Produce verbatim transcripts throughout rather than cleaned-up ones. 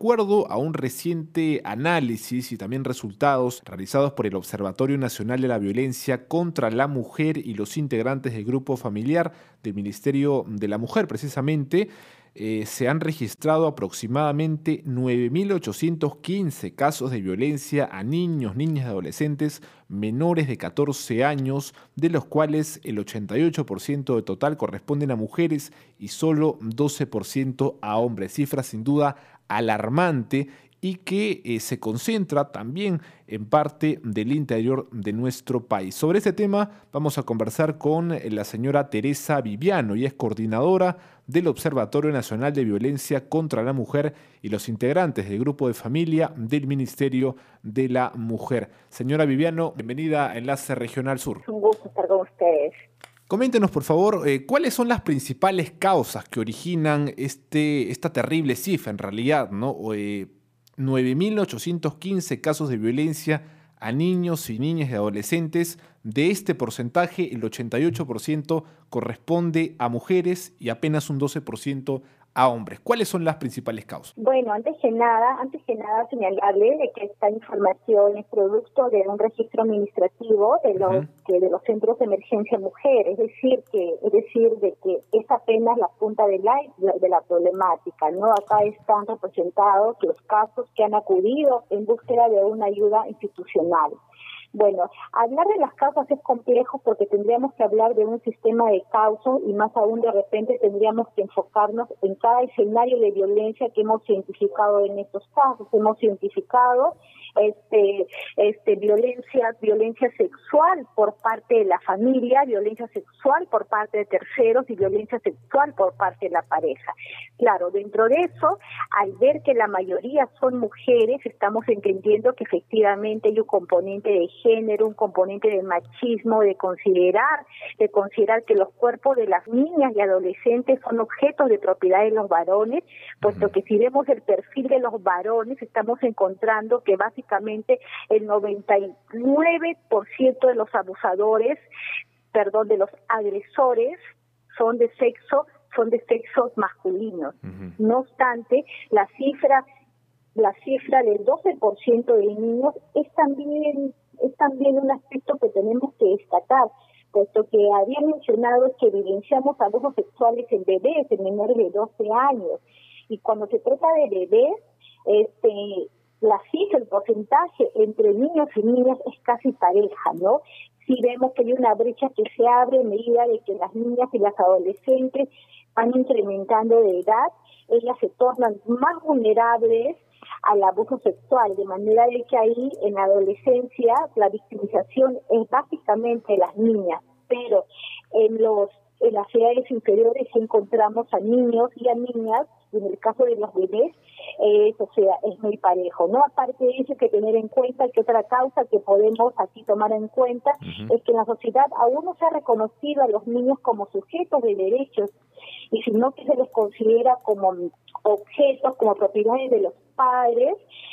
acuerdo a un reciente análisis y también resultados realizados por el Observatorio Nacional de la Violencia contra la Mujer y los integrantes del grupo familiar del Ministerio de la Mujer, precisamente, eh, se han registrado aproximadamente nueve mil ochocientos quince casos de violencia a niños, niñas y adolescentes menores de catorce años, de los cuales el ochenta y ocho por ciento de total corresponden a mujeres y solo doce por ciento a hombres. Cifra sin duda alarmante y que eh, se concentra también en parte del interior de nuestro país. Sobre este tema vamos a conversar con la señora Teresa Viviano, ella es coordinadora del Observatorio Nacional de Violencia contra la Mujer y los integrantes del grupo de familia del Ministerio de la Mujer. Señora Viviano, bienvenida a Enlace Regional Sur. Un gusto estar con ustedes. Coméntenos, por favor, eh, ¿cuáles son las principales causas que originan este, esta terrible cifra, en realidad, ¿no? Eh, nueve mil ochocientos quince casos de violencia a niños y niñas y adolescentes. De este porcentaje, el ochenta y ocho por ciento corresponde a mujeres y apenas un doce por ciento a hombres. ¿Cuáles son las principales causas? Bueno, antes que nada, antes que nada señalarle de que esta información es producto de un registro administrativo de los uh-huh. que de los centros de emergencia mujer, es decir que es decir de que es apenas la punta del iceberg de la problemática, ¿no? Acá están representados los casos que han acudido en búsqueda de una ayuda institucional. Bueno, hablar de las causas es complejo porque tendríamos que hablar de un sistema de causas y más aún de repente tendríamos que enfocarnos en cada escenario de violencia que hemos identificado en estos casos. Hemos identificado este, este violencia, violencia sexual por parte de la familia, violencia sexual por parte de terceros y violencia sexual por parte de la pareja. Claro, dentro de eso, al ver que la mayoría son mujeres, estamos entendiendo que efectivamente hay un componente de género, un componente de machismo, de considerar, de considerar que los cuerpos de las niñas y adolescentes son objetos de propiedad de los varones, puesto que si vemos el perfil de los varones, estamos encontrando que básicamente el noventa y nueve por ciento de los abusadores, perdón, de los agresores son de sexo, son de sexos masculinos. Uh-huh. No obstante, la cifra la cifra del doce por ciento de niños es también es también un aspecto que tenemos que destacar, puesto que había mencionado que evidenciamos abusos sexuales en bebés, en menores de doce años, y cuando se trata de bebés, este, la cifra, el porcentaje entre niños y niñas es casi pareja, ¿no? Si vemos que hay una brecha que se abre a medida de que las niñas y las adolescentes van incrementando de edad, ellas se tornan más vulnerables al abuso sexual, de manera de que ahí en la adolescencia la victimización es básicamente de las niñas, pero en los en las edades inferiores encontramos a niños y a niñas, y en el caso de los bebés, eh, o sea, es muy parejo, ¿no? Aparte de eso hay que tener en cuenta que otra causa que podemos aquí tomar en cuenta uh-huh. es que en la sociedad aún no se ha reconocido a los niños como sujetos de derechos, y sino que se les considera como objetos, como propiedades de los padres,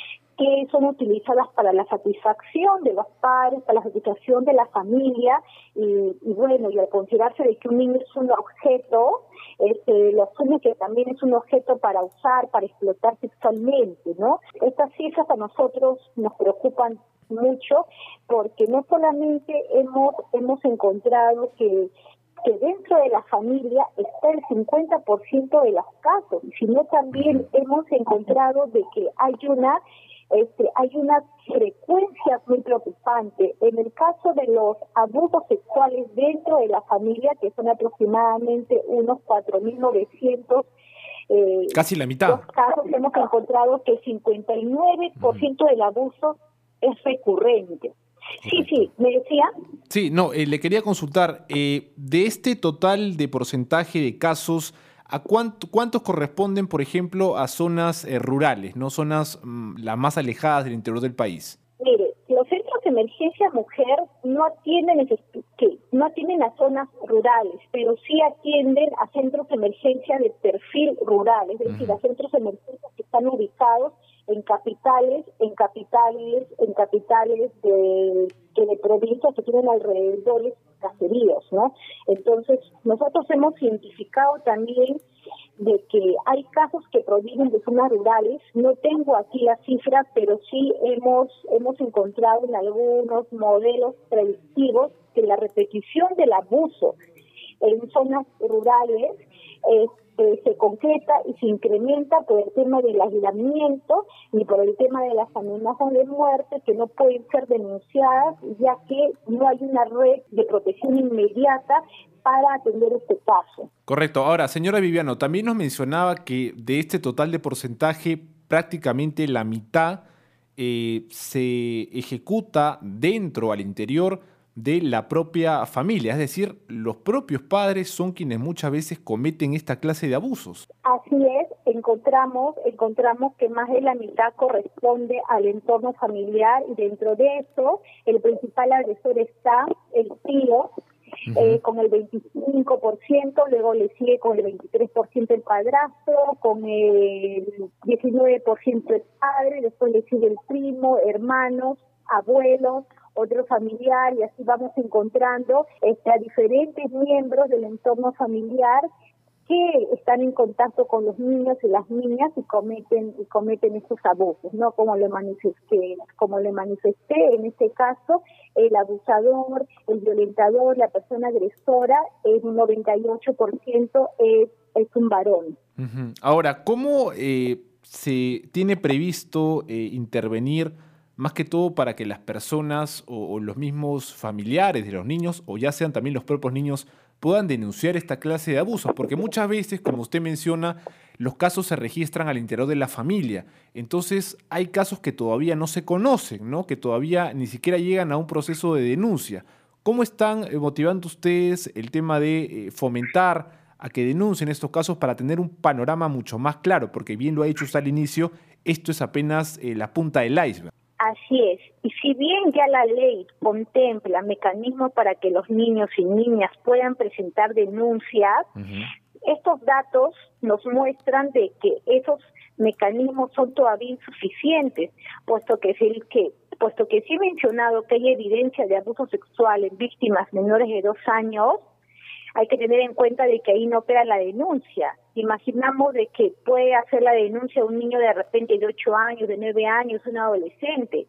que son utilizadas para la satisfacción de los padres, para la satisfacción de la familia, y, y bueno, y al considerarse de que un niño es un objeto, este, lo asume que también es un objeto para usar, para explotar sexualmente, ¿no? Estas cifras a nosotros nos preocupan mucho, porque no solamente hemos, hemos encontrado que que dentro de la familia está el cincuenta por ciento de los casos, sino también hemos encontrado de que hay una este, hay una frecuencia muy preocupante. En el caso de los abusos sexuales dentro de la familia, que son aproximadamente unos cuatro mil novecientos, eh, casi la mitad. Los casos hemos encontrado que el cincuenta y nueve por ciento del abuso es recurrente. Sí, sí, ¿me decía? Sí, no, eh, le quería consultar, eh, de este total de porcentaje de casos, ¿a cuánto, cuántos corresponden, por ejemplo, a zonas eh, rurales, no zonas mmm, las más alejadas del interior del país? Mire, los centros de emergencia mujer no atienden, que no atienden a zonas rurales, pero sí atienden a centros de emergencia de perfil rural, es decir, uh-huh. a centros de emergencia que están ubicados en capitales, en capitales, en capitales de, que de provincias que tienen alrededores caseríos, ¿no? Entonces, nosotros hemos identificado también de que hay casos que provienen de zonas rurales. No tengo aquí la cifra, pero sí hemos hemos encontrado en algunos modelos predictivos que la repetición del abuso en zonas rurales eh, eh, se concreta y se incrementa por el tema del aislamiento y por el tema de las amenazas de muerte que no pueden ser denunciadas, ya que no hay una red de protección inmediata para atender este caso. Correcto. Ahora, señora Viviano, también nos mencionaba que de este total de porcentaje, prácticamente la mitad eh, se ejecuta dentro, al interior de la propia familia, es decir, los propios padres son quienes muchas veces cometen esta clase de abusos. Así es, encontramos encontramos que más de la mitad corresponde al entorno familiar y dentro de eso el principal agresor está el tío, Uh-huh. eh, con el veinticinco por ciento, luego le sigue con el veintitrés por ciento el padrastro, con el diecinueve por ciento el padre, después le sigue el primo, hermanos, abuelos, otro familiar, y así vamos encontrando este, a diferentes miembros del entorno familiar que están en contacto con los niños y las niñas y cometen y cometen estos abusos, ¿no? Como le manifesté, como le manifesté en este caso, el abusador, el violentador, la persona agresora, en un noventa y ocho por ciento es, es un varón. Uh-huh. Ahora, ¿cómo eh, se tiene previsto eh, intervenir más que todo para que las personas o, o los mismos familiares de los niños, o ya sean también los propios niños, puedan denunciar esta clase de abusos? Porque muchas veces, como usted menciona, los casos se registran al interior de la familia. Entonces, hay casos que todavía no se conocen, ¿no? Que todavía ni siquiera llegan a un proceso de denuncia. ¿Cómo están motivando ustedes el tema de eh, fomentar a que denuncien estos casos para tener un panorama mucho más claro? Porque bien lo ha dicho usted al inicio, esto es apenas eh, la punta del iceberg. Así es, y si bien ya la ley contempla mecanismos para que los niños y niñas puedan presentar denuncias, uh-huh. estos datos nos muestran de que esos mecanismos son todavía insuficientes, puesto que sí, que, puesto que sí he mencionado que hay evidencia de abuso sexual en víctimas menores de dos años, hay que tener en cuenta de que ahí no opera la denuncia. Imaginamos de que puede hacer la denuncia un niño de repente de ocho años, de nueve años, un adolescente,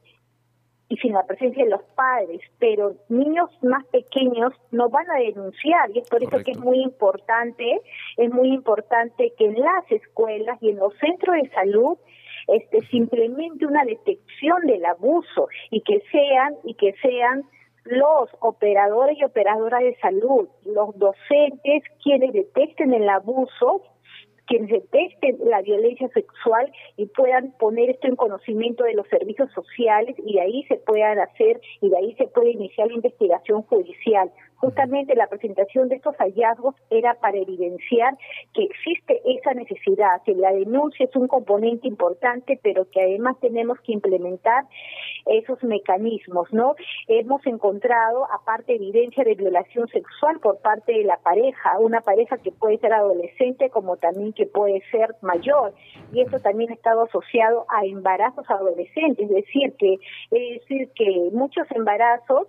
y sin la presencia de los padres, pero niños más pequeños no van a denunciar, y es por Correcto. Eso que es muy importante, es muy importante que en las escuelas y en los centros de salud este, se implemente una detección del abuso y que sean, y que sean los operadores y operadoras de salud, los docentes, quienes detecten el abuso, quienes detecten la violencia sexual y puedan poner esto en conocimiento de los servicios sociales, y de ahí se puedan hacer, y de ahí se puede iniciar la investigación judicial. Justamente la presentación de estos hallazgos era para evidenciar que existe esa necesidad, que la denuncia es un componente importante, pero que además tenemos que implementar esos mecanismos, ¿no? Hemos encontrado, aparte, evidencia de violación sexual por parte de la pareja, una pareja que puede ser adolescente como también que puede ser mayor, y esto también ha estado asociado a embarazos adolescentes, es decir, que, es decir, que muchos embarazos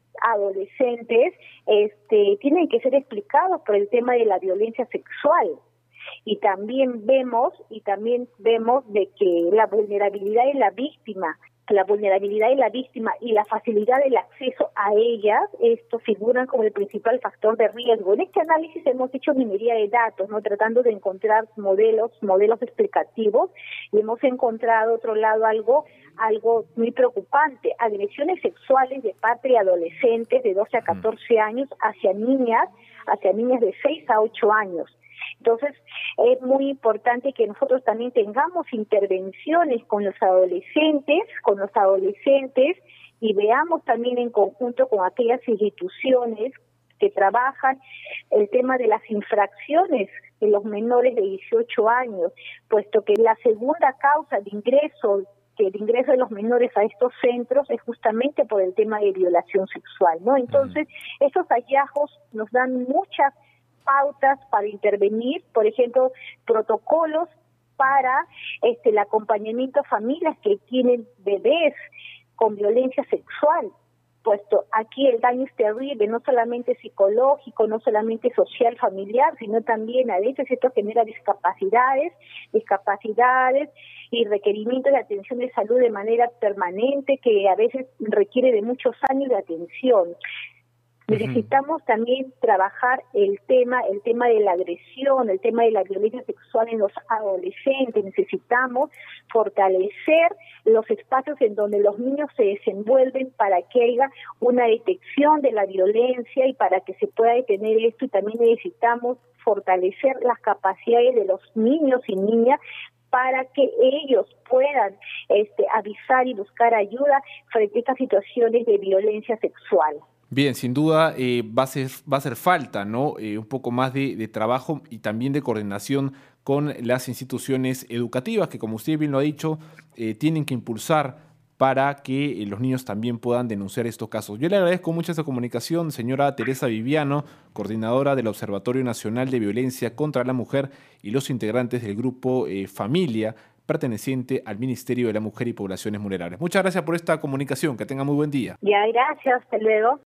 adolescentes este, tienen que ser explicados por el tema de la violencia sexual. Y también vemos, y también vemos de que la vulnerabilidad de la víctima, la vulnerabilidad de la víctima y la facilidad del acceso a ellas, esto figuran como el principal factor de riesgo. En este análisis hemos hecho minería de datos, no tratando de encontrar modelos, modelos explicativos, y hemos encontrado, otro lado, algo, algo muy preocupante: agresiones sexuales de parte de adolescentes de doce a catorce años hacia niñas, hacia niñas de seis a ocho años. Entonces, es muy importante que nosotros también tengamos intervenciones con los adolescentes, con los adolescentes, y veamos también en conjunto con aquellas instituciones que trabajan el tema de las infracciones de los menores de dieciocho años, puesto que la segunda causa de ingreso que el ingreso de los menores a estos centros es justamente por el tema de violación sexual, ¿no? Entonces, estos hallazgos nos dan muchas pautas para intervenir, por ejemplo, protocolos para este el acompañamiento a familias que tienen bebés con violencia sexual, puesto aquí el daño es terrible, no solamente psicológico, no solamente social, familiar, sino también a veces esto genera discapacidades, discapacidades y requerimientos de atención de salud de manera permanente que a veces requiere de muchos años de atención. Necesitamos también trabajar el tema, el tema de la agresión, el tema de la violencia sexual en los adolescentes. Necesitamos fortalecer los espacios en donde los niños se desenvuelven para que haya una detección de la violencia y para que se pueda detener esto. Y también necesitamos fortalecer las capacidades de los niños y niñas para que ellos puedan este, avisar y buscar ayuda frente a estas situaciones de violencia sexual. Bien, sin duda eh, va a ser, va a hacer falta, ¿no? Eh, un poco más de, de trabajo y también de coordinación con las instituciones educativas que, como usted bien lo ha dicho, eh, tienen que impulsar para que eh, los niños también puedan denunciar estos casos. Yo le agradezco mucho esta comunicación, señora Teresa Viviano, coordinadora del Observatorio Nacional de Violencia contra la Mujer y los integrantes del grupo eh, Familia, perteneciente al Ministerio de la Mujer y Poblaciones Vulnerables. Muchas gracias por esta comunicación, que tenga muy buen día. Ya, gracias, hasta luego.